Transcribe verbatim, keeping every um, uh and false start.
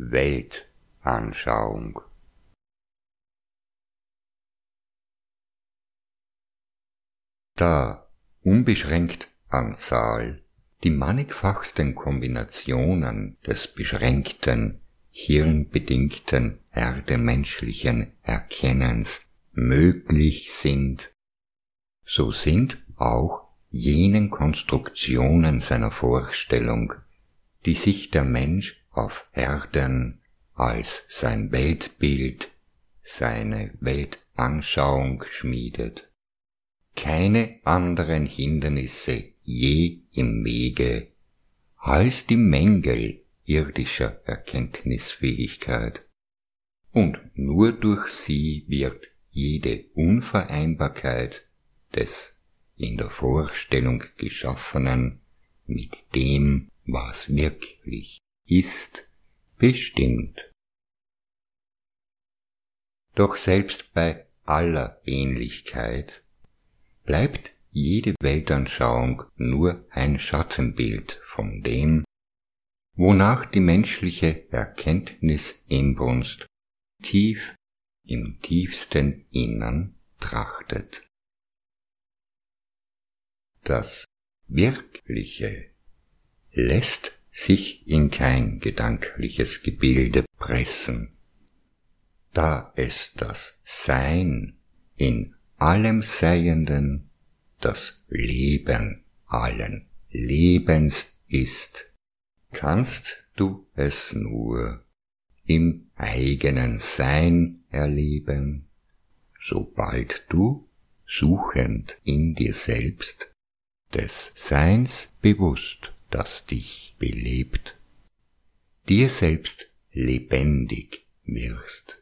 Weltanschauung. Da unbeschränkt an Zahl die mannigfachsten Kombinationen des beschränkten, hirnbedingten erdenmenschlichen Erkennens möglich sind, so sind auch jenen Konstruktionen seiner Vorstellung, die sich der Mensch auf Erden als sein Weltbild, seine Weltanschauung schmiedet, keine anderen Hindernisse je im Wege als die Mängel irdischer Erkenntnisfähigkeit, und nur durch sie wird jede Unvereinbarkeit des in der Vorstellung Geschaffenen mit dem, was wirklich ist, bestimmt. Doch selbst bei aller Ähnlichkeit bleibt jede Weltanschauung nur ein Schattenbild von dem, wonach die menschliche Erkenntnisinbrunst tief im tiefsten Innern trachtet. Das Wirkliche lässt sich in kein gedankliches Gebilde pressen, da es das Sein in allem Seienden, das Leben allen Lebens ist, kannst du es nur im eigenen Sein erleben, sobald du, suchend in dir selbst, des Seins bewusst, das dich belebt, dir selbst lebendig wirst.